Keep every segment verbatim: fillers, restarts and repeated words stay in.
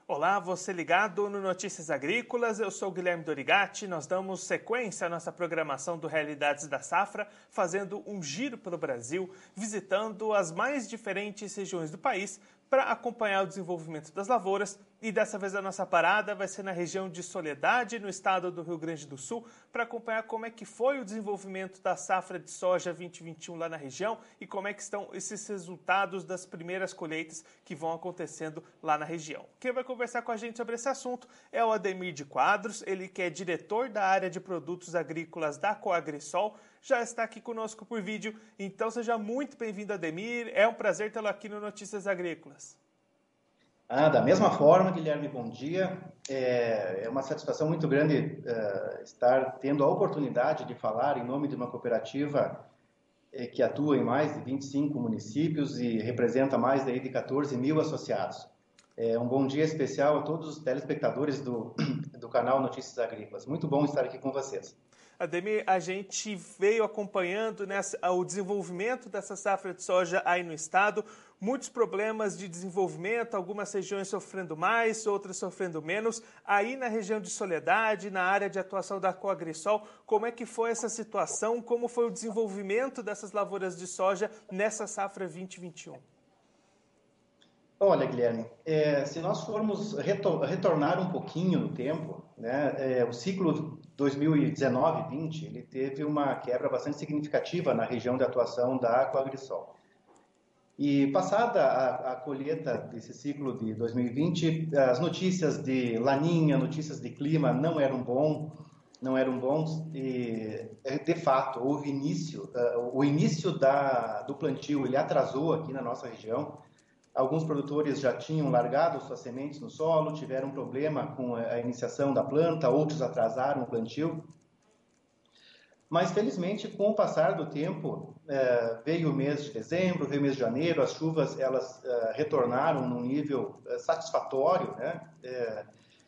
Olá, você ligado no Notícias Agrícolas, eu sou Guilherme Dorigatti. Nós damos sequência à nossa programação do Realidades da Safra, fazendo um giro pelo Brasil, visitando as mais diferentes regiões do país para acompanhar o desenvolvimento das lavouras. E dessa vez a nossa parada vai ser na região de Soledade, no estado do Rio Grande do Sul, para acompanhar como é que foi o desenvolvimento da safra de soja vinte e vinte e um lá na região e como é que estão esses resultados das primeiras colheitas que vão acontecendo lá na região. Quem vai conversar com a gente sobre esse assunto é o Ademir de Quadros, ele que é diretor da área de produtos agrícolas da Coagrisol, já está aqui conosco por vídeo. Então seja muito bem-vindo, Ademir. É um prazer tê-lo aqui no Notícias Agrícolas. Ah, da mesma forma, Guilherme, bom dia. É, é uma satisfação muito grande uh, estar tendo a oportunidade de falar em nome de uma cooperativa eh, que atua em mais de vinte e cinco municípios e representa mais de, de quatorze mil associados. É um bom dia especial a todos os telespectadores do, do canal Notícias Agrícolas. Muito bom estar aqui com vocês. Ademir, a gente veio acompanhando nessa, o desenvolvimento dessa safra de soja aí no estado, muitos problemas de desenvolvimento, algumas regiões sofrendo mais, outras sofrendo menos. Aí na região de Soledade, na área de atuação da Coagrisol, como é que foi essa situação? Como foi o desenvolvimento dessas lavouras de soja nessa safra vinte e vinte e um? Olha, Guilherme, é, se nós formos retor retornar um pouquinho no tempo, né, é, o ciclo dois mil e dezenove vinte, ele teve uma quebra bastante significativa na região de atuação da Coagrisol. E passada a, a colheita desse ciclo de dois mil e vinte, as notícias de laninha, notícias de clima não eram bom, não eram bons e, de fato, houve início, uh, o início da, do plantio, ele atrasou aqui na nossa região. Alguns produtores já tinham largado suas sementes no solo, tiveram problema com a iniciação da planta, outros atrasaram o plantio. Mas, felizmente, com o passar do tempo, eh, veio o mês de dezembro, veio o mês de janeiro, as chuvas elas eh, retornaram num nível eh, satisfatório, né? Eh,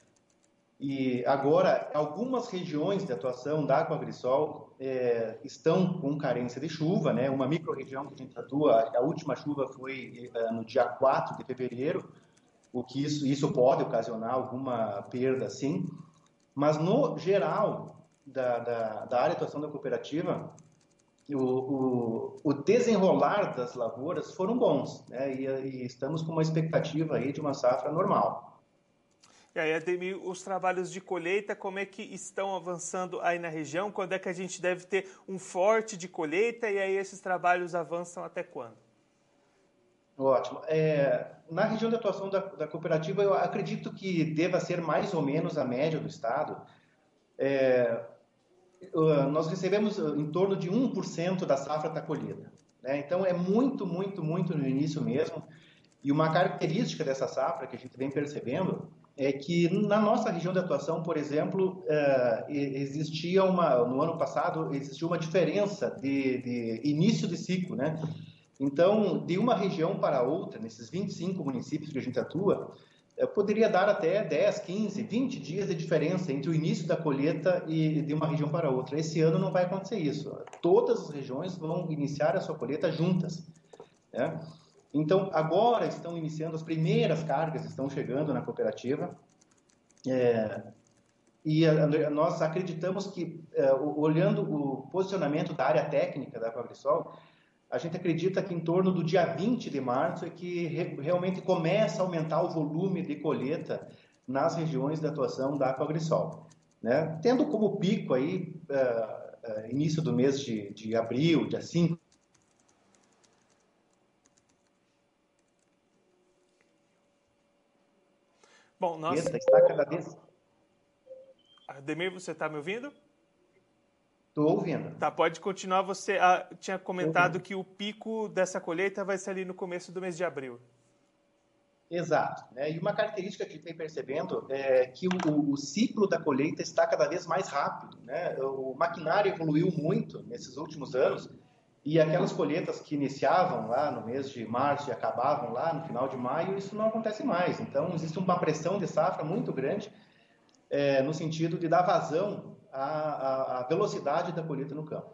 e agora, algumas regiões de atuação da Coagrisol eh, estão com carência de chuva, né? Uma micro-região que a gente atua, a última chuva foi eh, no dia quatro de fevereiro, o que isso, isso pode ocasionar alguma perda, sim. Mas, no geral, da, da, da área de atuação da cooperativa, o, o, o desenrolar das lavouras foram bons, né? E, e estamos com uma expectativa aí de uma safra normal. E aí, Ademir, os trabalhos de colheita, como é que estão avançando aí na região? Quando é que a gente deve ter um forte de colheita e aí esses trabalhos avançam até quando? Ótimo. É, na região de atuação da, da cooperativa, eu acredito que deva ser mais ou menos a média do estado. É, nós recebemos em torno de um por cento da safra está colhida, né? Então, é muito, muito, muito no início mesmo. E uma característica dessa safra que a gente vem percebendo é que na nossa região de atuação, por exemplo, existia uma, no ano passado, existia uma diferença de, de início de ciclo, né? Então, de uma região para outra, nesses vinte e cinco municípios que a gente atua, poderia dar até dez, quinze, vinte dias de diferença entre o início da colheita e de uma região para outra. Esse ano não vai acontecer isso. Todas as regiões vão iniciar a sua colheita juntas, né? Então, agora estão iniciando, as primeiras cargas estão chegando na cooperativa, é, e a, a, nós acreditamos que, é, olhando o posicionamento da área técnica da Coagrisol, a gente acredita que em torno do dia vinte de março é que re, realmente começa a aumentar o volume de colheita nas regiões de atuação da Coagrisol, né? Tendo como pico aí, é, é, início do mês de, de abril, dia cinco, Bom, nós... está cada vez... Ademir, você está me ouvindo? Estou ouvindo. Tá, pode continuar. Você ah, tinha comentado que o pico dessa colheita vai ser ali no começo do mês de abril. Exato, né? E uma característica que a gente vem percebendo é que o, o ciclo da colheita está cada vez mais rápido, né? O maquinário evoluiu muito nesses últimos anos e aquelas colheitas que iniciavam lá no mês de março e acabavam lá no final de maio, isso não acontece mais. Então, existe uma pressão de safra muito grande é, no sentido de dar vazão à, à, à velocidade da colheita no campo.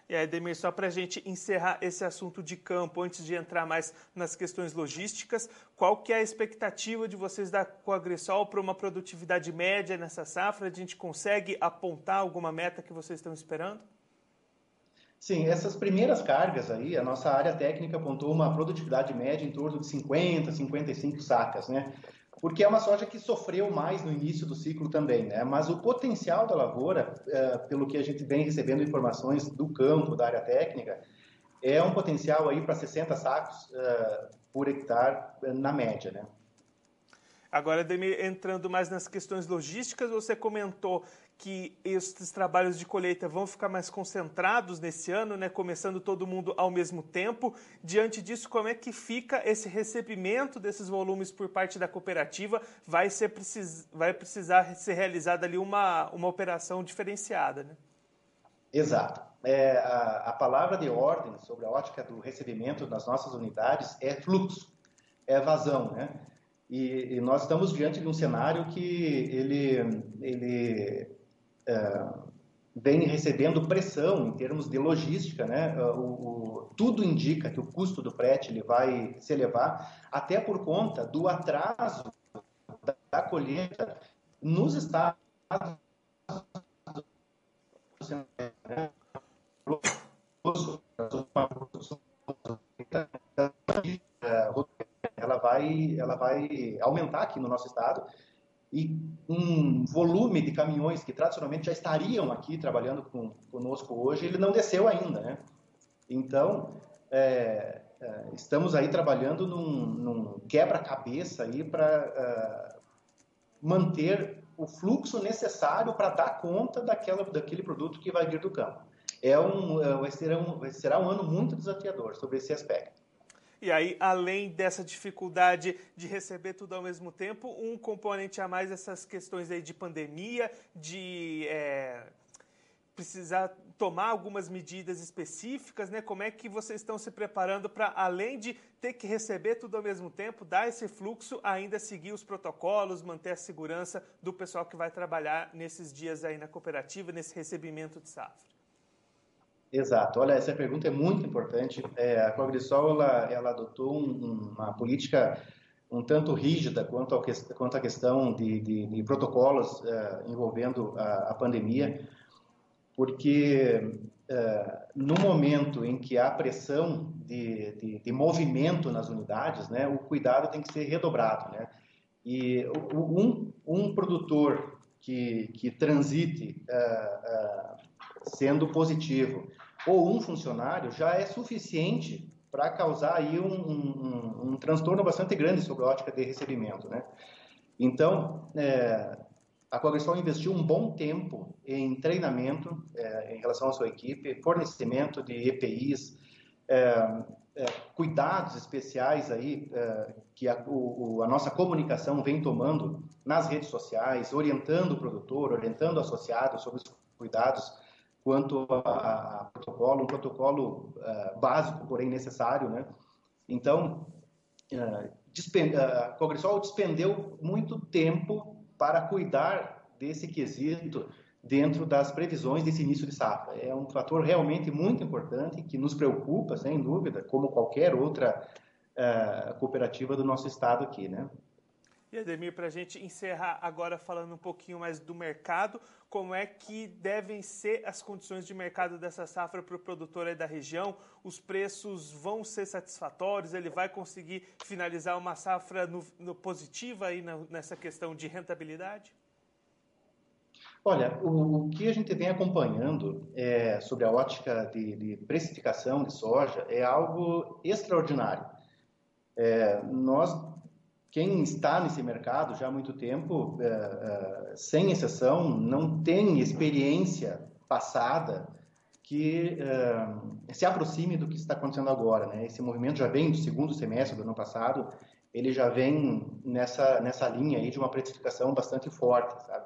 E aí, Ademir, só para a gente encerrar esse assunto de campo, antes de entrar mais nas questões logísticas, qual que é a expectativa de vocês da Coagrisol para uma produtividade média nessa safra? A gente consegue apontar alguma meta que vocês estão esperando? Sim, essas primeiras cargas aí, a nossa área técnica apontou uma produtividade média em torno de cinquenta, cinquenta e cinco sacas, né? Porque é uma soja que sofreu mais no início do ciclo também, né? Mas o potencial da lavoura, é, pelo que a gente vem recebendo informações do campo, da área técnica, é um potencial aí para sessenta sacos é, por hectare na média, né? Agora, Ademir, entrando mais nas questões logísticas, você comentou que esses trabalhos de colheita vão ficar mais concentrados nesse ano, né? Começando todo mundo ao mesmo tempo. Diante disso, como é que fica esse recebimento desses volumes por parte da cooperativa? Vai, ser precis... Vai precisar ser realizada ali uma, uma operação diferenciada, né? Exato. É, a, a palavra de ordem sobre a ótica do recebimento das nossas unidades é fluxo, é vazão, né? E, e nós estamos diante de um cenário que ele, ele é, vem recebendo pressão em termos de logística, né? O, o, tudo indica que o custo do frete ele vai se elevar, até por conta do atraso da colheita nos estados, né? ela vai, ela vai aumentar aqui no nosso estado e um volume de caminhões que tradicionalmente já estariam aqui trabalhando com, conosco hoje, ele não desceu ainda, né? Então, é, é, estamos aí trabalhando num, num quebra-cabeça aí para uh, manter o fluxo necessário para dar conta daquela, daquele produto que vai vir do campo. É um, é, será, um, será um ano muito desafiador sobre esse aspecto. E aí, além dessa dificuldade de receber tudo ao mesmo tempo, um componente a mais essas questões aí de pandemia, de é, precisar tomar algumas medidas específicas, né? Como é que vocês estão se preparando para, além de ter que receber tudo ao mesmo tempo, dar esse fluxo, ainda seguir os protocolos, manter a segurança do pessoal que vai trabalhar nesses dias aí na cooperativa, nesse recebimento de safra? Exato. Olha, essa pergunta é muito importante. É, a Coagrisol, ela, ela adotou um, uma política um tanto rígida quanto, ao que, quanto à questão de, de, de protocolos é, envolvendo a, a pandemia, porque é, no momento em que há pressão de, de, de movimento nas unidades, né, o cuidado tem que ser redobrado, né? E um, um produtor que, que transite é, é, sendo positivo, ou um funcionário, já é suficiente para causar aí um, um, um transtorno bastante grande sobre a ótica de recebimento, né? Então, é, a Coagrisol investiu um bom tempo em treinamento é, em relação à sua equipe, fornecimento de E P Is, é, é, cuidados especiais aí é, que a, o, a nossa comunicação vem tomando nas redes sociais, orientando o produtor, orientando o associado sobre os cuidados quanto a, a protocolo, um protocolo uh, básico, porém necessário, né? Então, uh, dispend, uh, a Coagrisol despendeu muito tempo para cuidar desse quesito dentro das previsões desse início de safra. É um fator realmente muito importante que nos preocupa, sem dúvida, como qualquer outra uh, cooperativa do nosso estado aqui, né? E, Ademir, para a gente encerrar agora falando um pouquinho mais do mercado, como é que devem ser as condições de mercado dessa safra para o produtor aí da região? Os preços vão ser satisfatórios? Ele vai conseguir finalizar uma safra no, no positiva aí na, nessa questão de rentabilidade? Olha, o, o que a gente vem acompanhando é, sobre a ótica de, de precificação de soja é algo extraordinário. É, nós Quem está nesse mercado já há muito tempo, é, é, sem exceção, não tem experiência passada que é, se aproxime do que está acontecendo agora, né? Esse movimento já vem do segundo semestre do ano passado, ele já vem nessa, nessa linha aí de uma precificação bastante forte, sabe?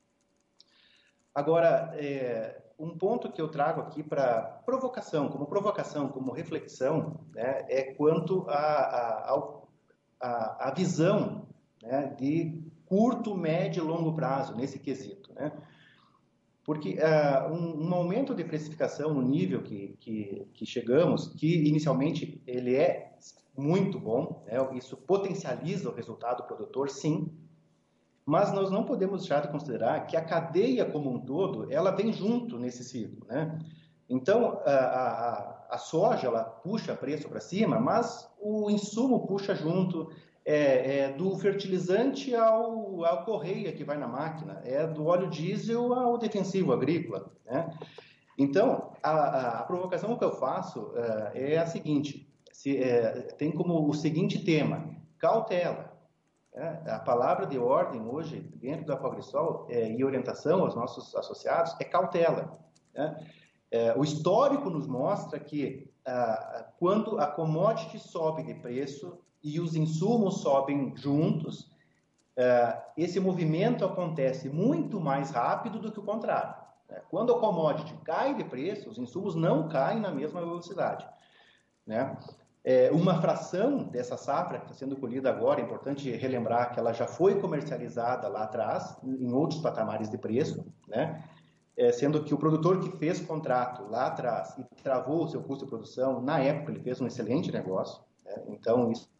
Agora, é, um ponto que eu trago aqui para provocação, como provocação, como reflexão, né, é quanto a, a, ao A, a visão, né, de curto, médio e longo prazo nesse quesito, né? Porque uh, um, um aumento de precificação no nível que, que, que chegamos, que inicialmente ele é muito bom, né? Isso potencializa o resultado do produtor, sim, mas nós não podemos deixar de considerar que a cadeia como um todo, ela vem junto nesse ciclo, né? Então, a, a, a soja, ela puxa preço para cima, mas o insumo puxa junto, é, é do fertilizante ao, ao correia que vai na máquina, é do óleo diesel ao defensivo agrícola, né? Então, a, a, a provocação que eu faço uh, é a seguinte, se, é, tem como o seguinte tema, cautela. É, a palavra de ordem hoje, dentro da Coagrisol, é, e orientação aos nossos associados, é cautela. Né? É, o histórico nos mostra que ah, quando a commodity sobe de preço e os insumos sobem juntos, ah, esse movimento acontece muito mais rápido do que o contrário. Né? Quando a commodity cai de preço, os insumos não caem na mesma velocidade. Né? É, uma fração dessa safra que está sendo colhida agora, é importante relembrar que ela já foi comercializada lá atrás, em outros patamares de preço, né? É, sendo que o produtor que fez contrato lá atrás e travou o seu custo de produção, na época ele fez um excelente negócio, né? Então isso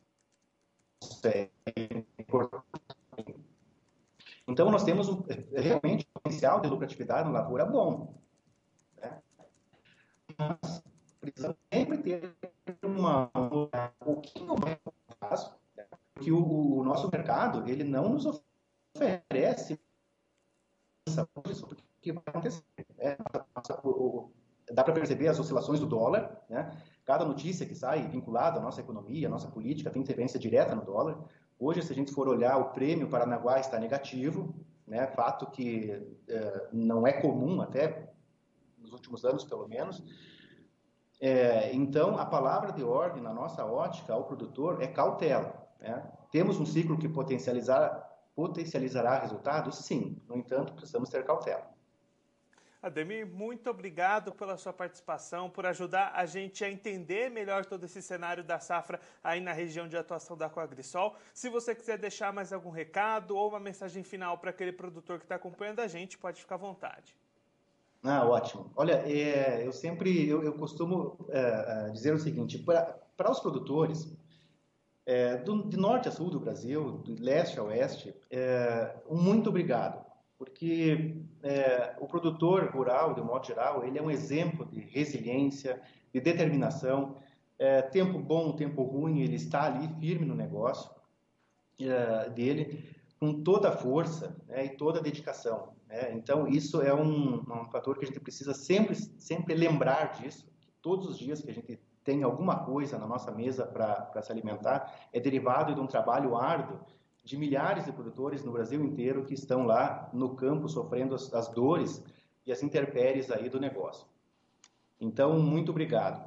é importante. Então nós temos um, realmente um potencial de lucratividade na lavoura bom, né? Mas precisamos sempre ter uma, um pouquinho mais de prazo, né? Porque o, o nosso mercado ele não nos oferece isso que vai acontecer. É, dá para perceber as oscilações do dólar, né? Cada notícia que sai vinculada à nossa economia, à nossa política, tem interferência direta no dólar. Hoje, se a gente for olhar, o prêmio Paranaguá está negativo, né? Fato que é, não é comum, até nos últimos anos, pelo menos. É, então, a palavra de ordem, na nossa ótica, ao produtor, é cautela. Né? Temos um ciclo que potencializar, potencializará resultados? Sim. No entanto, precisamos ter cautela. Ademir, muito obrigado pela sua participação, por ajudar a gente a entender melhor todo esse cenário da safra aí na região de atuação da Coagrisol. Se você quiser deixar mais algum recado ou uma mensagem final para aquele produtor que está acompanhando a gente, pode ficar à vontade. Ah, ótimo. Olha, é, eu sempre, eu, eu costumo é, dizer o seguinte, para os produtores, é, do, de norte a sul do Brasil, do leste a oeste, é, um muito obrigado, porque é, o produtor rural, de um modo geral, ele é um exemplo de resiliência, de determinação, é, tempo bom, tempo ruim, ele está ali firme no negócio é, dele, com toda a força, né, e toda a dedicação. Né? Então, isso é um, um fator que a gente precisa sempre, sempre lembrar disso, que todos os dias que a gente tem alguma coisa na nossa mesa para se alimentar, é derivado de um trabalho árduo de milhares de produtores no Brasil inteiro que estão lá no campo sofrendo as, as dores e as intempéries aí do negócio. Então, muito obrigado.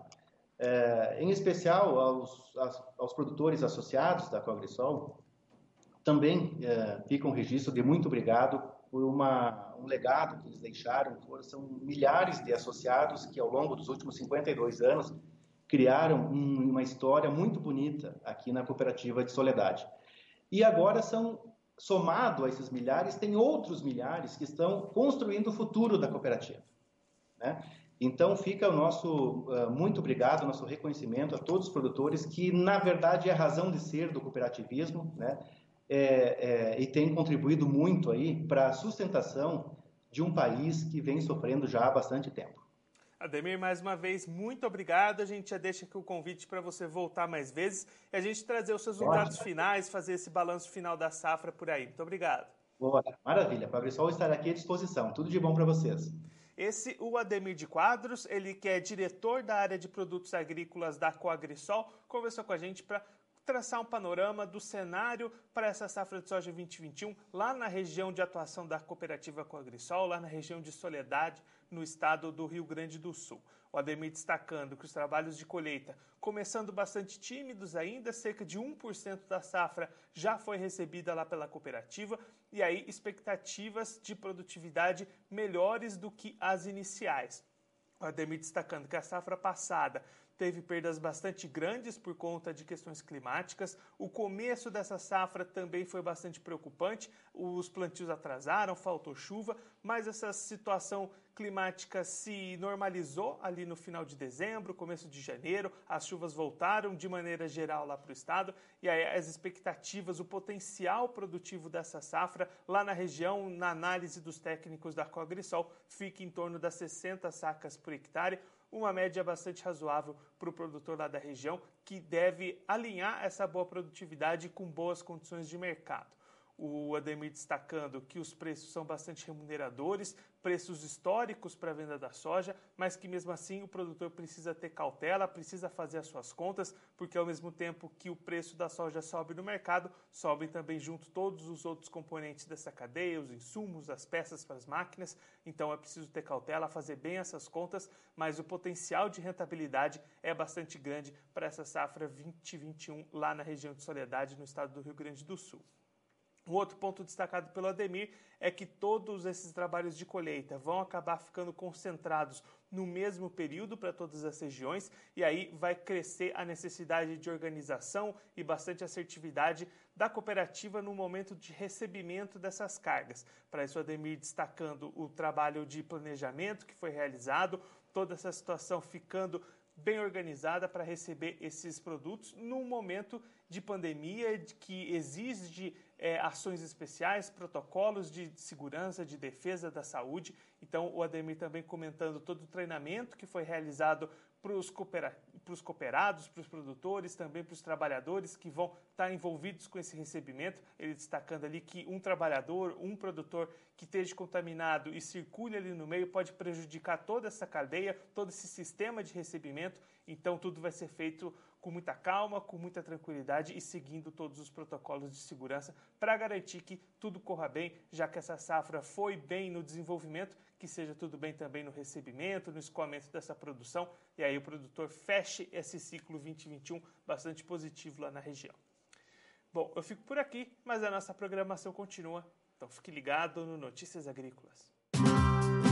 É, em especial aos, aos, aos produtores associados da Coagrisol, também é, fica um registro de muito obrigado por uma, um legado que eles deixaram. São milhares de associados que, ao longo dos últimos cinquenta e dois anos, criaram um, uma história muito bonita aqui na Cooperativa de Soledade. E agora são, somado a esses milhares, tem outros milhares que estão construindo o futuro da cooperativa. Né? Então, fica o nosso uh, muito obrigado, o nosso reconhecimento a todos os produtores que, na verdade, é a razão de ser do cooperativismo, né? É, é, e tem contribuído muito aí para a sustentação de um país que vem sofrendo já há bastante tempo. Ademir, mais uma vez, muito obrigado. A gente já deixa aqui o convite para você voltar mais vezes e a gente trazer os seus resultados finais, fazer esse balanço final da safra por aí. Muito obrigado. Boa, maravilha. A Coagrisol estará aqui à disposição. Tudo de bom para vocês. Esse, o Ademir de Quadros, ele que é diretor da área de produtos agrícolas da Coagrisol, conversou com a gente para traçar um panorama do cenário para essa safra de soja vinte e vinte e um, lá na região de atuação da cooperativa Coagrisol, lá na região de Soledade, no estado do Rio Grande do Sul. O Ademir destacando que os trabalhos de colheita, começando bastante tímidos ainda, cerca de um por cento da safra já foi recebida lá pela cooperativa, e aí expectativas de produtividade melhores do que as iniciais. O Ademir destacando que a safra passada teve perdas bastante grandes por conta de questões climáticas. O começo dessa safra também foi bastante preocupante. Os plantios atrasaram, faltou chuva, mas essa situação climática se normalizou ali no final de dezembro, começo de janeiro. As chuvas voltaram de maneira geral lá para o estado e aí as expectativas, o potencial produtivo dessa safra lá na região, na análise dos técnicos da Coagrisol, fica em torno das sessenta sacas por hectare, uma média bastante razoável para o produtor lá da região, que deve alinhar essa boa produtividade com boas condições de mercado. O Ademir destacando que os preços são bastante remuneradores, preços históricos para a venda da soja, mas que mesmo assim o produtor precisa ter cautela, precisa fazer as suas contas, porque ao mesmo tempo que o preço da soja sobe no mercado, sobem também junto todos os outros componentes dessa cadeia, os insumos, as peças para as máquinas, então é preciso ter cautela, fazer bem essas contas, mas o potencial de rentabilidade é bastante grande para essa safra vinte e vinte e um lá na região de Soledade, no estado do Rio Grande do Sul. Um outro ponto destacado pelo Ademir é que todos esses trabalhos de colheita vão acabar ficando concentrados no mesmo período para todas as regiões e aí vai crescer a necessidade de organização e bastante assertividade da cooperativa no momento de recebimento dessas cargas. Para isso, o Ademir destacando o trabalho de planejamento que foi realizado, toda essa situação ficando bem organizada para receber esses produtos num momento de pandemia que exige é, ações especiais, protocolos de segurança, de defesa da saúde. Então, o Ademir também comentando todo o treinamento que foi realizado para os coopera- cooperados, para os produtores, também para os trabalhadores que vão estar envolvidos com esse recebimento. Ele destacando ali que um trabalhador, um produtor que esteja contaminado e circule ali no meio pode prejudicar toda essa cadeia, todo esse sistema de recebimento. Então, tudo vai ser feito com muita calma, com muita tranquilidade e seguindo todos os protocolos de segurança para garantir que tudo corra bem, já que essa safra foi bem no desenvolvimento, que seja tudo bem também no recebimento, no escoamento dessa produção, e aí o produtor feche esse ciclo vinte e vinte e um bastante positivo lá na região. Bom, eu fico por aqui, mas a nossa programação continua, então fique ligado no Notícias Agrícolas.